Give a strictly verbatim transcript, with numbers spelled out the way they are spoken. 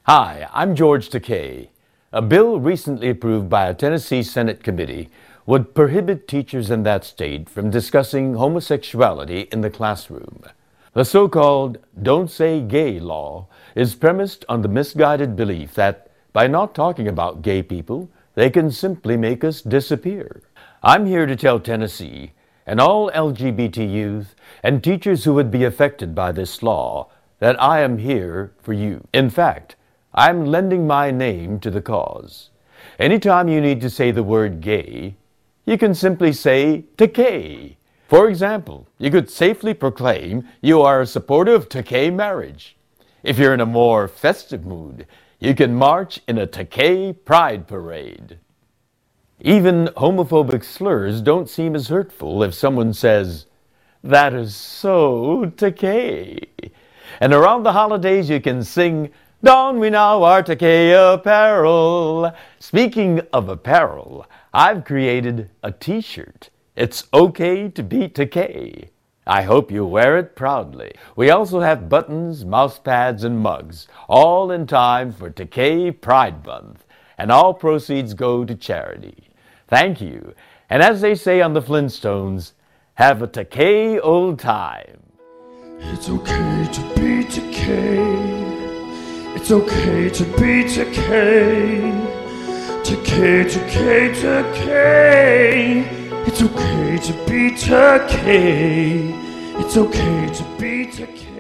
Hi, I'm George Takei. A bill recently approved by a Tennessee Senate committee would prohibit teachers in that state from discussing homosexuality in the classroom. The so-called Don't Say Gay law is premised on the misguided belief that by not talking about gay people, they can simply make us disappear. I'm here to tell Tennessee and all L G B T youth and teachers who would be affected by this law that I am here for you. In fact, I'm lending my name to the cause. Anytime you need to say the word gay, you can simply say Takei. For example, you could safely proclaim you are a supporter of Takei marriage. If you're in a more festive mood, you can march in a Takei pride parade. Even homophobic slurs don't seem as hurtful if someone says, "That is so Takei." And around the holidays you can sing, "Don we now our Takei apparel." Speaking of apparel, I've created a t-shirt. It's okay to be Takei. I hope you wear it proudly. We also have buttons, mouse pads, and mugs, all in time for Takei Pride Month, and all proceeds go to charity. Thank you, and as they say on the Flintstones, have a Takei old time. It's okay to be Takei. It's okay to be Takei. Takei, Takei, Takei. It's okay to be Takei. It's okay to be Takei.